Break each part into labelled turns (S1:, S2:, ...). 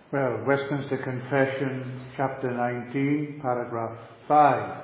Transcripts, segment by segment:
S1: Well, Westminster Confession, chapter 19, paragraph 5.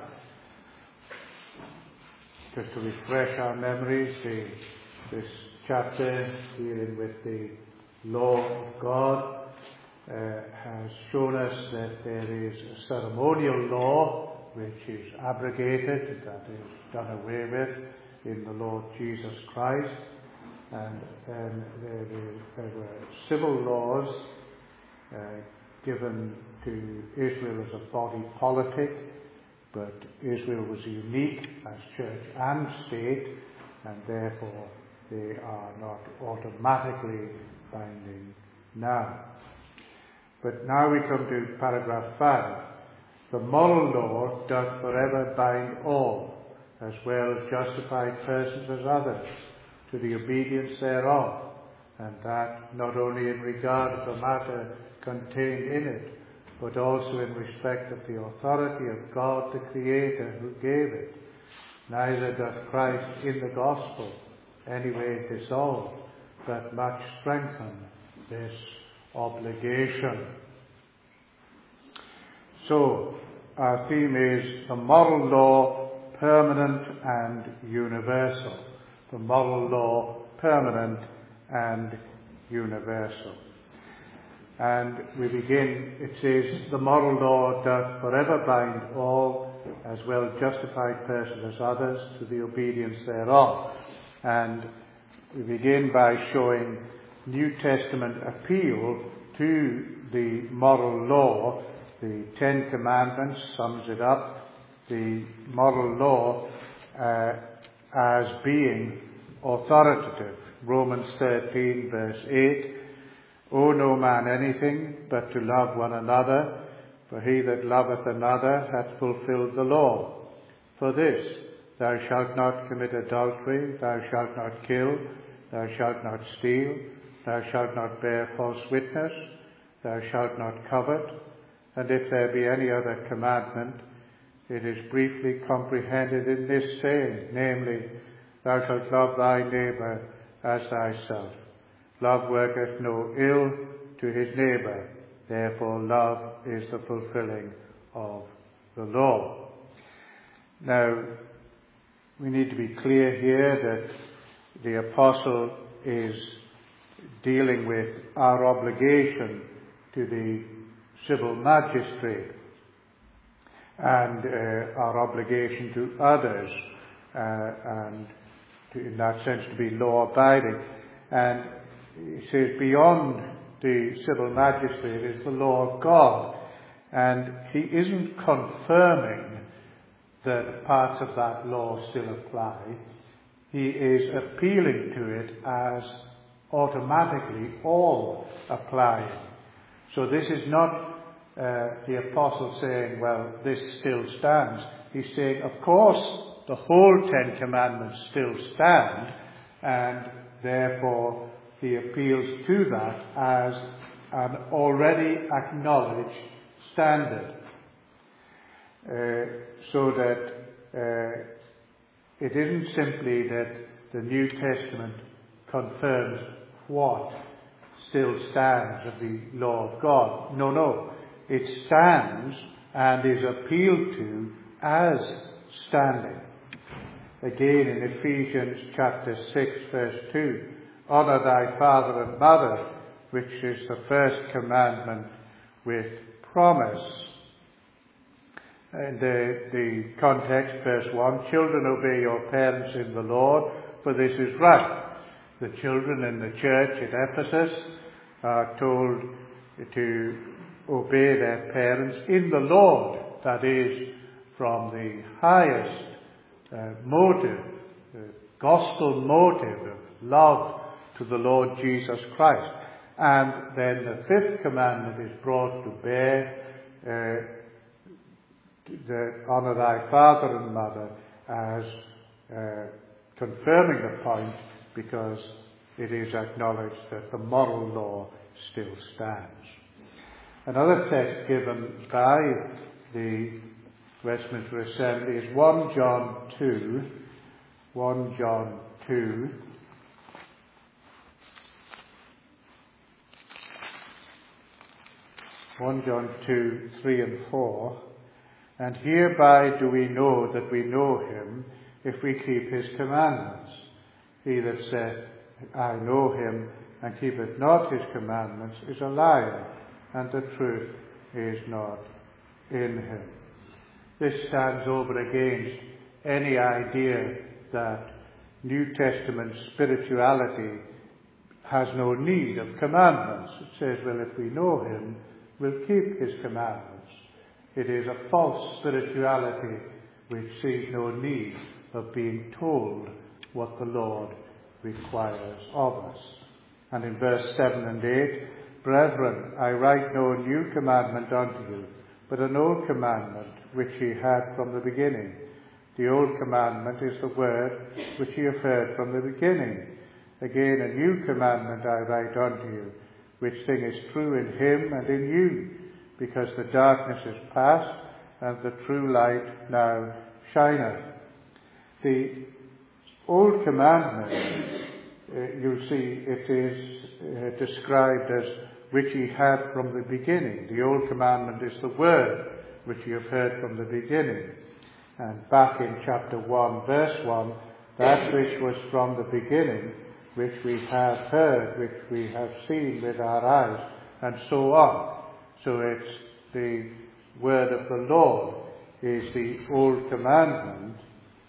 S1: Just to refresh our memories, this chapter dealing with the law of God has shown us that there is a ceremonial law which is abrogated, that is done away with in the Lord Jesus Christ, and then there were civil laws given to Israel as a body politic, but Israel was unique as church and state, and therefore they are not automatically binding now. But now we come to paragraph 5. The moral law doth forever bind all, as well as justified persons as others, to the obedience thereof, and that not only in regard of the matter contained in it, but also in respect of the authority of God the Creator who gave it. Neither doth Christ in the gospel any way dissolve, but much strengthen this obligation. So, our theme is the moral law, permanent and universal. The moral law, permanent and universal. And we begin, it says, the moral law doth forever bind all, as well justified persons as others, to the obedience thereof. And we begin by showing New Testament appeal to the moral law. The Ten Commandments sums it up. The moral law as being authoritative. Romans 13 verse 8. Owe no man anything but to love one another, for he that loveth another hath fulfilled the law. For this, thou shalt not commit adultery, thou shalt not kill, thou shalt not steal, thou shalt not bear false witness, thou shalt not covet. And if there be any other commandment, it is briefly comprehended in this saying, namely, thou shalt love thy neighbour as thyself. Love worketh no ill to his neighbour, therefore love is the fulfilling of the law. Now, we need to be clear here that the apostle is dealing with our obligation to the civil magistrate and our obligation to others, and in that sense to be law-abiding. And he says beyond the civil magistrate is the law of God, and he isn't confirming that parts of that law still apply. He is appealing to it as automatically all applying. So this is not the apostle saying, well, this still stands. He's saying, of course, the whole Ten Commandments still stand, and therefore he appeals to that as an already acknowledged standard. So that it isn't simply that the New Testament confirms what still stands of the law of God. No. It stands and is appealed to as standing. Again in Ephesians chapter 6 verse 2, honour thy father and mother, which is the first commandment with promise. And the context, verse 1, children obey your parents in the Lord, for this is right. The children in the church at Ephesus are told to obey their parents in the Lord, that is, from the highest motive, the gospel motive of love to the Lord Jesus Christ. And then the fifth commandment is brought to bear, honour thy father and mother, as confirming the point, because it is acknowledged that the moral law still stands. Another text given by the Westminster Assembly is 1 John 2. 1 John 2. 1 John 2, 3 and 4. And hereby do we know that we know him, if we keep his commandments. He that saith, I know him, and keepeth not his commandments, is a liar, and the truth is not in him. This stands over against any idea that New Testament spirituality has no need of commandments. It says, well, if we know him, we'll keep his commandments. It is a false spirituality which sees no need of being told what the Lord requires of us. And in verse 7 and 8, Brethren, I write no new commandment unto you, but an old commandment which ye had from the beginning. The old commandment is the word which ye have heard from the beginning. Again, a new commandment I write unto you, which thing is true in him and in you, because the darkness is past, and the true light now shineth. The old commandment, you'll see it is described as which ye had from the beginning. The old commandment is the word which ye have heard from the beginning. And back in chapter 1, verse 1, that which was from the beginning, which we have heard, which we have seen with our eyes, and so on. So it's the word of the Lord is the old commandment,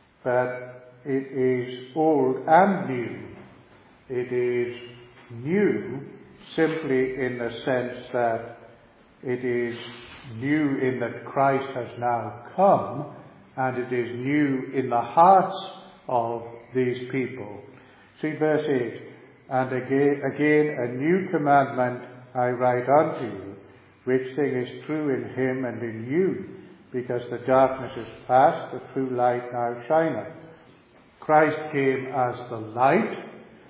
S1: but it is old and new. It is new simply in the sense that it is new in that Christ has now come, and it is new in the hearts of these people. See verse 8, and again a new commandment I write unto you, which thing is true in him and in you, because the darkness is past, the true light now shineth. Christ came as the light,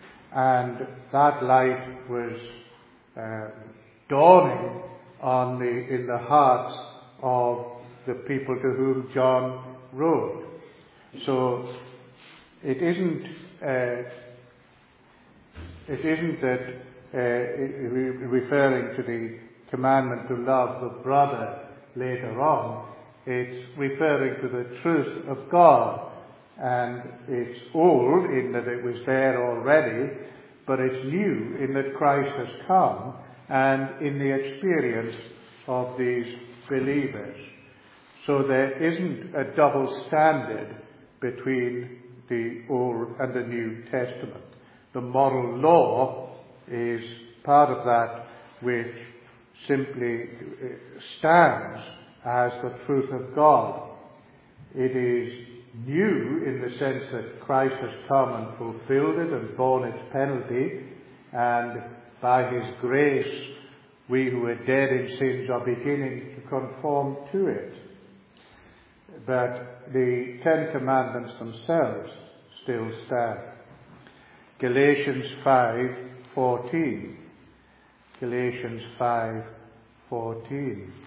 S1: and that light was dawning in the hearts of the people to whom John wrote. So it isn't that referring to the commandment to love the brother later on. It's referring to the truth of God, and it's old in that it was there already, but it's new in that Christ has come and in the experience of these believers. So there isn't a double standard between the Old and the New Testament. The moral law is part of that which simply stands as the truth of God. It is new in the sense that Christ has come and fulfilled it and borne its penalty, and by his grace we who are dead in sins are beginning to conform to it. But the Ten Commandments themselves still stand. Galatians 5:14. Galatians 5:14.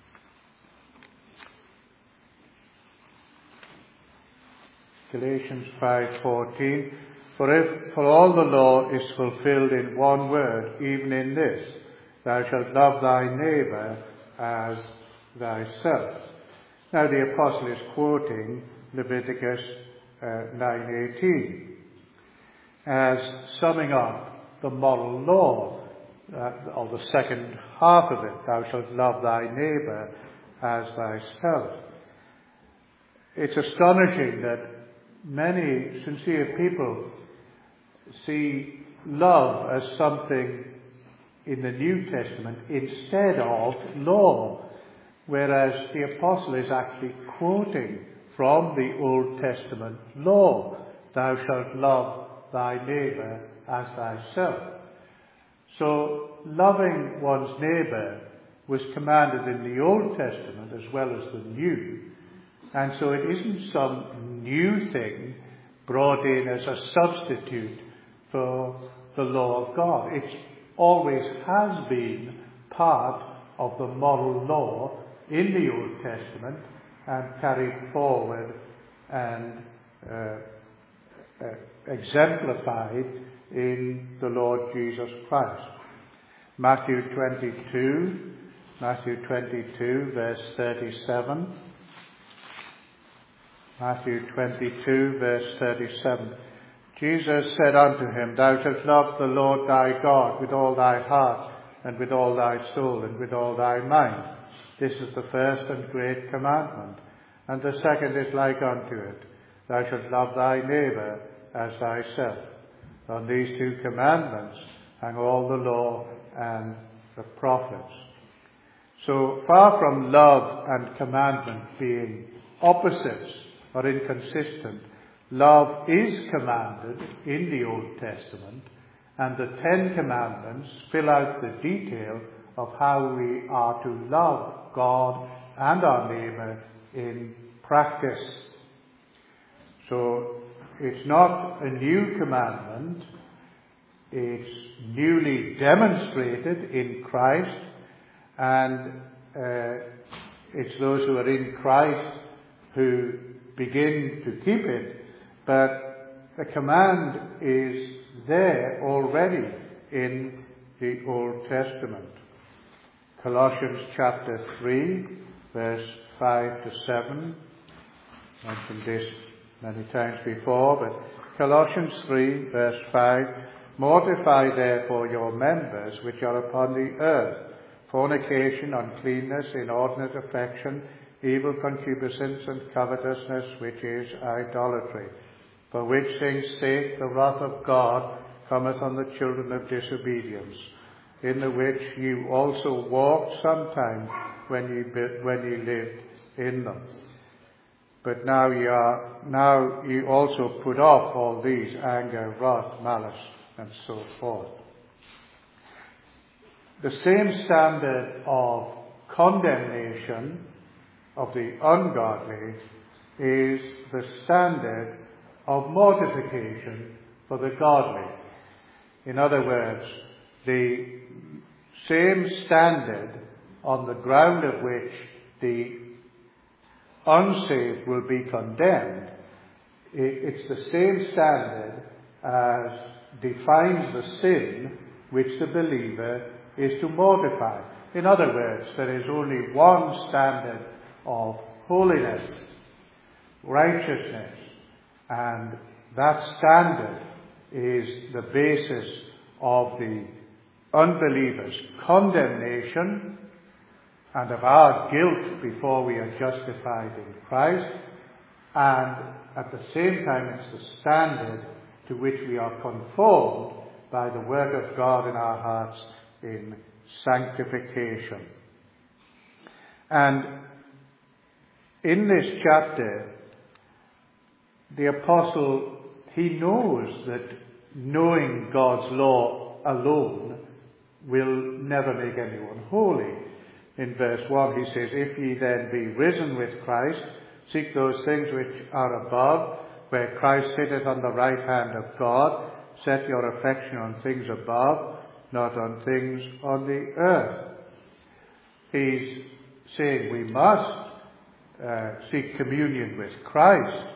S1: Galatians 5:14. For all the law is fulfilled in one word, even in this: thou shalt love thy neighbour as thyself. Now the apostle is quoting Leviticus 9:18 as summing up the moral law, or the second half of it: thou shalt love thy neighbour as thyself. It's astonishing that many sincere people see love as something in the New Testament instead of law, whereas the apostle is actually quoting from the Old Testament law: thou shalt love thy neighbour as thyself. So loving one's neighbour was commanded in the Old Testament as well as the New, and so it isn't some new thing brought in as a substitute for the law of God. It always has been part of the moral law in the Old Testament and carried forward and exemplified in the Lord Jesus Christ. Matthew 22 Matthew 22, verse 37. Matthew 22, verse 37. Jesus said unto him, Thou shalt love the Lord thy God with all thy heart, and with all thy soul, and with all thy mind. This is the first and great commandment. And the second is like unto it, Thou shalt love thy neighbour as thyself. On these two commandments hang all the law and the prophets. So far from love and commandment being opposites or inconsistent, love is commanded in the Old Testament, and the 10 Commandments fill out the detail of how we are to love God and our neighbour in practice. So it's not a new commandment, it's newly demonstrated in Christ, and it's those who are in Christ who begin to keep it, but the command is there already in the Old Testament. Colossians chapter 3, verse 5 to 7. I mentioned this many times before, but Colossians 3, verse 5. Mortify therefore your members which are upon the earth, fornication, uncleanness, inordinate affection, evil concupiscence, and covetousness, which is idolatry. For which things' sake the wrath of God cometh on the children of disobedience, in the which you also walked sometime when ye lived in them. But now you also put off all these: anger, wrath, malice, and so forth. The same standard of condemnation of the ungodly is the standard of mortification for the godly. In other words, the same standard on the ground of which the unsaved will be condemned, it's the same standard as defines the sin which the believer is to mortify. In other words, there is only one standard of holiness, righteousness, and that standard is the basis of the unbeliever's condemnation and of our guilt before we are justified in Christ, and at the same time it's the standard to which we are conformed by the work of God in our hearts in sanctification. And in this chapter, the apostle, he knows that knowing God's law alone will never make anyone holy. In verse 1 he says, If ye then be risen with Christ, seek those things which are above, where Christ sitteth on the right hand of God. Set your affection on things above, not on things on the earth. He's saying we must seek communion with Christ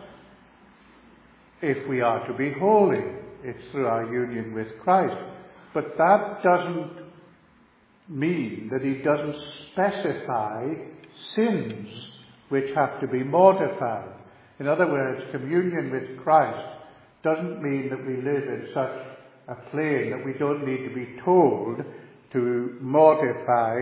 S1: if we are to be holy. It's through our union with Christ. But that doesn't mean that he doesn't specify sins which have to be mortified. In other words, communion with Christ doesn't mean that we live in such a plane that we don't need to be told to mortify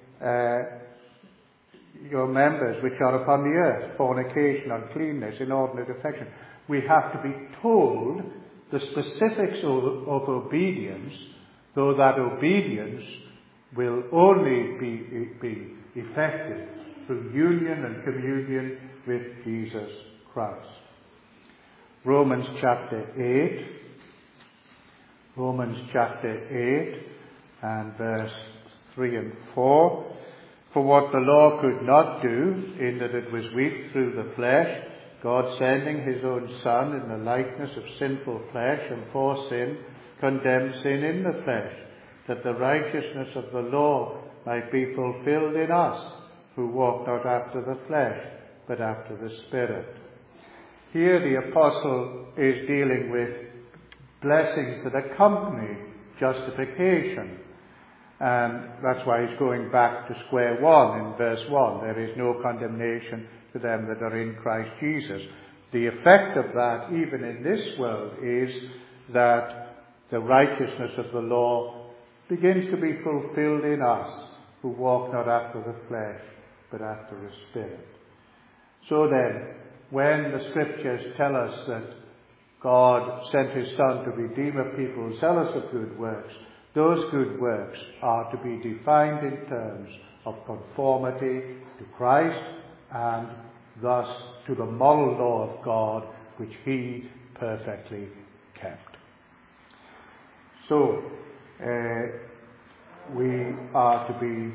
S1: your members which are upon the earth: fornication, uncleanness, inordinate affection. We have to be told the specifics of obedience, though that obedience will only be effective through union and communion with Jesus Christ. Romans chapter 8 and verse 3 and 4. For what the law could not do, in that it was weak through the flesh, God sending his own Son in the likeness of sinful flesh, and for sin, condemned sin in the flesh, that the righteousness of the law might be fulfilled in us, who walk not after the flesh, but after the Spirit. Here the apostle is dealing with blessings that accompany justification. And that's why he's going back to square one in verse 1. There is no condemnation to them that are in Christ Jesus. The effect of that, even in this world, is that the righteousness of the law begins to be fulfilled in us who walk not after the flesh, but after the Spirit. So then, when the Scriptures tell us that God sent his Son to redeem a people zealous of good works, those good works are to be defined in terms of conformity to Christ and thus to the moral law of God which he perfectly kept. So, we are to be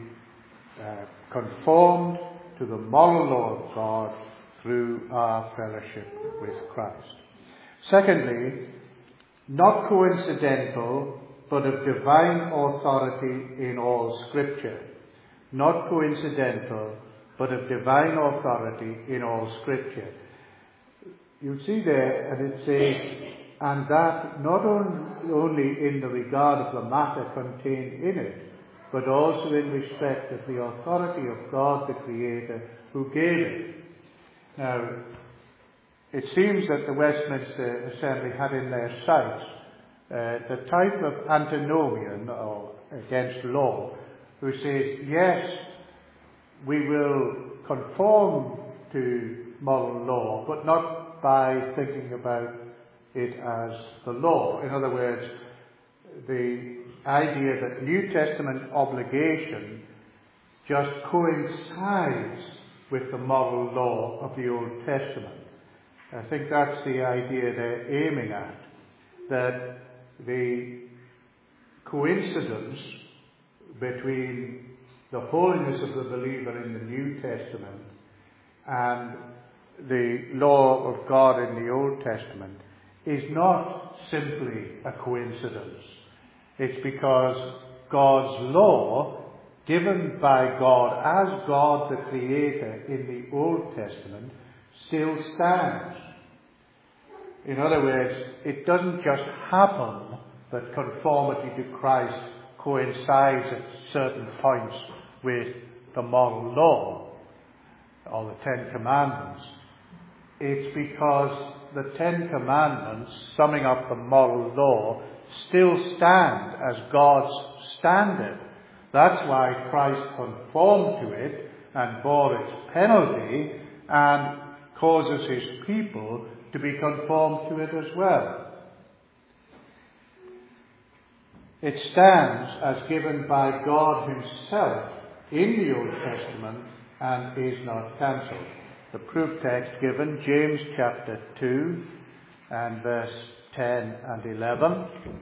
S1: conformed to the moral law of God through our fellowship with Christ. Secondly, not coincidental, but of divine authority in all Scripture. Not coincidental, but of divine authority in all Scripture. You see there, and it says, and that not only in the regard of the matter contained in it, but also in respect of the authority of God the Creator who gave it. Now, it seems that the Westminster Assembly had in their sights the type of antinomian, or against law, who says, yes, we will conform to moral law, but not by thinking about it as the law. In other words, the idea that New Testament obligation just coincides with the moral law of the Old Testament. I think that's the idea they're aiming at, that the coincidence between the holiness of the believer in the New Testament and the law of God in the Old Testament is not simply a coincidence. It's because God's law, given by God as God the Creator in the Old Testament, still stands. In other words, it doesn't just happen that conformity to Christ coincides at certain points with the moral law or the Ten Commandments. It's because the Ten Commandments, summing up the moral law, still stand as God's standard. That's why Christ conformed to it and bore its penalty and causes his people to be conformed to it as well. It stands as given by God himself in the Old Testament and is not cancelled. The proof text given, James chapter 2 and verse 10 and 11.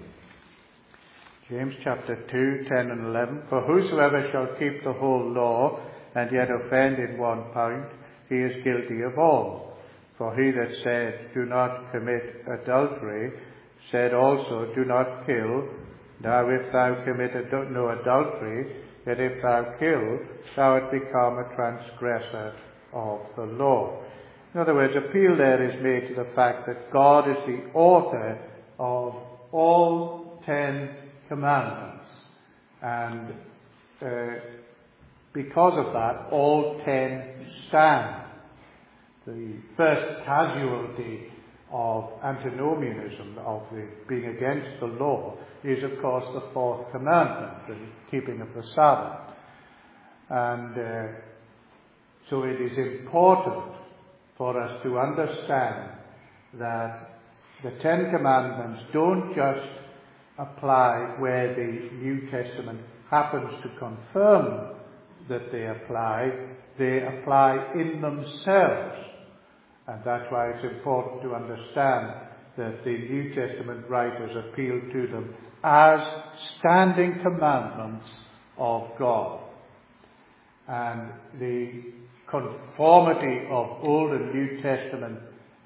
S1: James chapter 2, 10 and 11. For whosoever shall keep the whole law and yet offend in one point, he is guilty of all. For he that said, do not commit adultery, said also, do not kill. Now if thou commit no adultery, yet if thou kill, thou art become a transgressor of the law. In other words, appeal there is made to the fact that God is the author of all 10 commandments. And because of that, all 10 stand. The first casualty of antinomianism, of the being against the law, is of course the fourth commandment, the keeping of the Sabbath. And so it is important for us to understand that the Ten Commandments don't just apply where the New Testament happens to confirm that they apply in themselves. And that's why it's important to understand that the New Testament writers appeal to them as standing commandments of God. And the conformity of Old and New Testament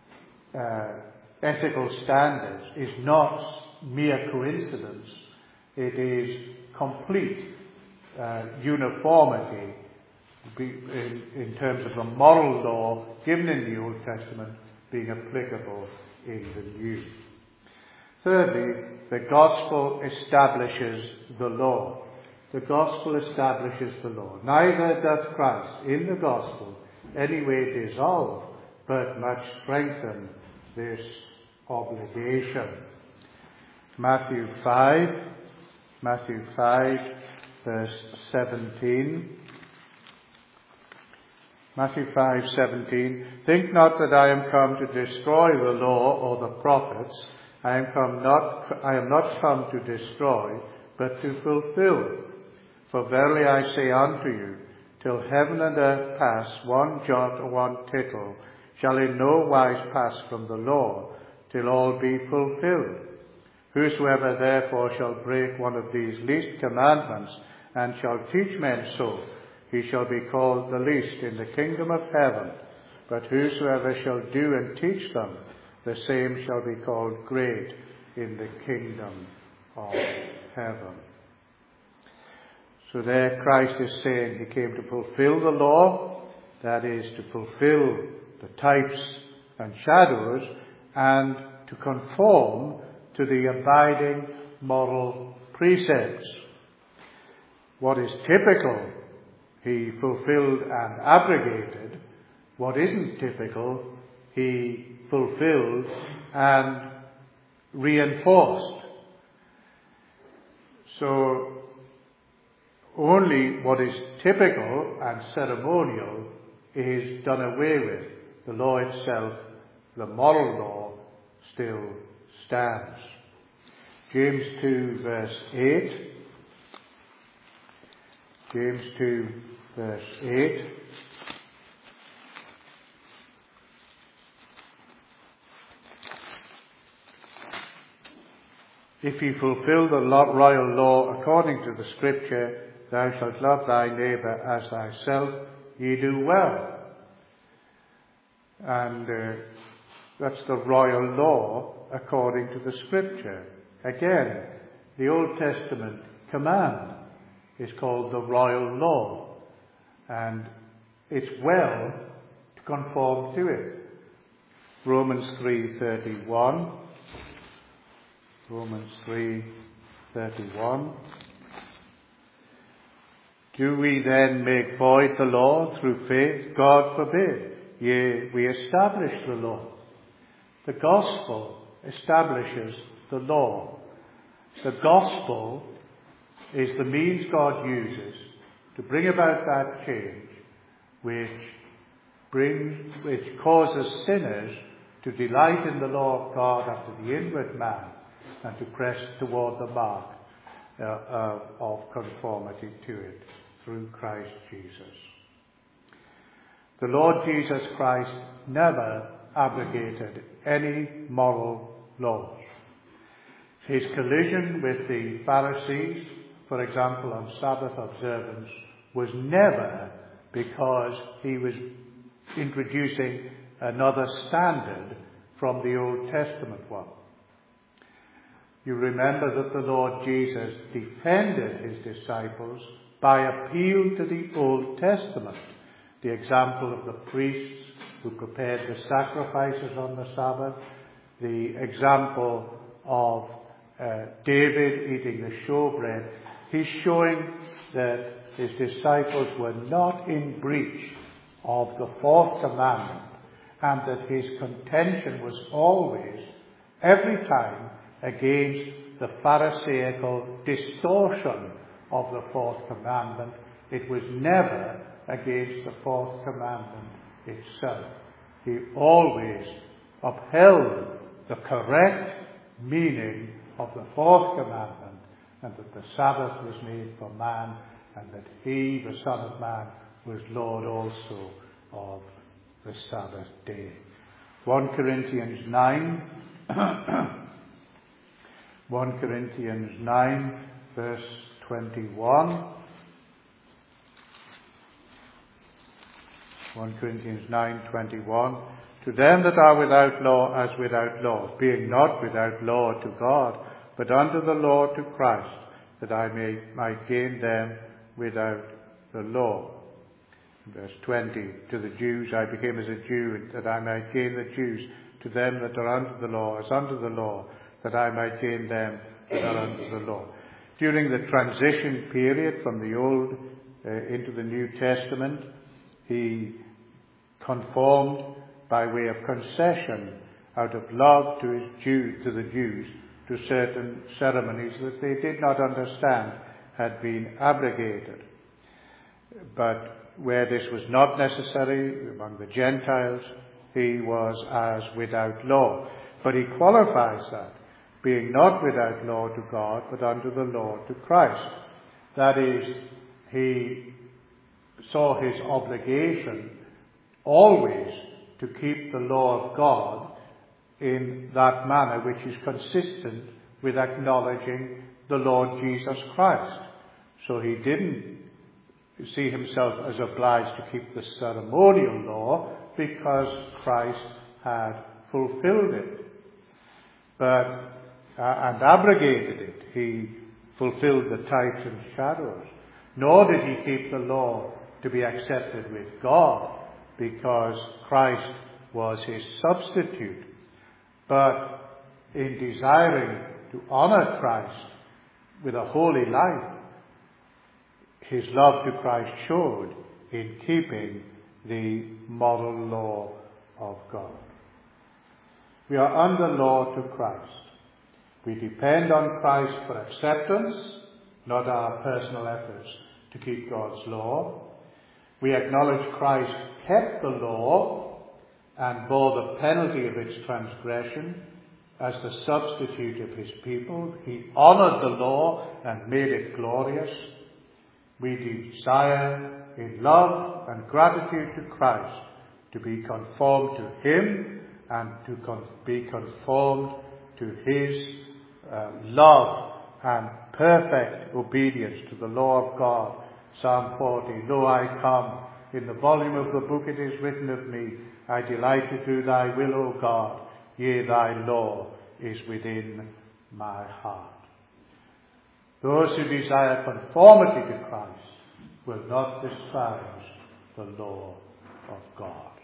S1: ethical standards is not mere coincidence. It is complete uniformity in terms of the moral law given in the Old Testament being applicable in the New. Thirdly, the gospel establishes the law. The gospel establishes the law. Neither doth Christ in the gospel any way dissolve, but much strengthen this obligation. Matthew 5, verse 17. Matthew 5:17. Think not that I am come to destroy the law or the prophets. I am not come to destroy, but to fulfill. For verily I say unto you, till heaven and earth pass, one jot or one tittle shall in no wise pass from the law, till all be fulfilled. Whosoever therefore shall break one of these least commandments, and shall teach men so, he shall be called the least in the kingdom of heaven. But whosoever shall do and teach them, the same shall be called great in the kingdom of heaven. So there Christ is saying he came to fulfill the law, that is, to fulfill the types and shadows, and to conform to the abiding moral precepts. What is typical, he fulfilled and abrogated. What isn't typical, he fulfilled and reinforced. So only what is typical and ceremonial is done away with. The law itself, the moral law, still stands. James 2 verse 8. James 2 verse 8. If ye fulfill the royal law according to the Scripture, thou shalt love thy neighbour as thyself, ye do well. And that's the royal law according to the Scripture. Again, the Old Testament command is called the royal law, and it's well to conform to it. Romans 3:31. Romans 3:31. Do we then make void the law through faith? God forbid. Yea, we establish the law. The gospel establishes the law. The gospel is the means God uses to bring about that change which causes sinners to delight in the law of God after the inward man and to press toward the mark of conformity to it through Christ Jesus. The Lord Jesus Christ never abrogated any moral laws. His collision with the Pharisees, for example, on Sabbath observance, was never because he was introducing another standard from the Old Testament one. You remember that the Lord Jesus defended his disciples by appeal to the Old Testament. The example of the priests who prepared the sacrifices on the Sabbath, the example of David eating the showbread. He's showing that his disciples were not in breach of the fourth commandment, and that his contention was always, every time, against the Pharisaical distortion of the fourth commandment. It was never against the fourth commandment itself. He always upheld the correct meaning of the fourth commandment, and that the Sabbath was made for man, and that he, the Son of Man, was Lord also of the Sabbath day. 1 Corinthians 9 1 Corinthians 9 verse 21. 1 Corinthians 9:21. To them that are without law as without law, being not without law to God, but under the law to Christ, that I might gain them without the law. Verse 20. To the Jews I became as a Jew, that I might gain the Jews. To them that are under the law as under the law, that I might gain them that are under the law. During the transition period from the Old into the New Testament, he conformed by way of concession out of love to the Jews to certain ceremonies that they did not understand had been abrogated. But where this was not necessary among the Gentiles, he was as without law. But he qualifies that, being not without law to God, but under the law to Christ. That is, he saw his obligation always to keep the law of God in that manner which is consistent with acknowledging the Lord Jesus Christ. So he didn't see himself as obliged to keep the ceremonial law because Christ had fulfilled it, and abrogated it. He fulfilled the types and shadows. Nor did he keep the law to be accepted with God, because Christ was his substitute. But in desiring to honor Christ with a holy life, his love to Christ showed in keeping the moral law of God. We are under law to Christ. We depend on Christ for acceptance, not our personal efforts to keep God's law. We acknowledge Christ kept the law and bore the penalty of its transgression as the substitute of his people. He honored the law and made it glorious. We desire in love and gratitude to Christ to be conformed to him and to be conformed to his love and perfect obedience to the law of God. Psalm 40, Lo, I come, in the volume of the book it is written of me, I delight to do thy will, O God, yea, thy law is within my heart. Those who desire conformity to Christ will not despise the law of God.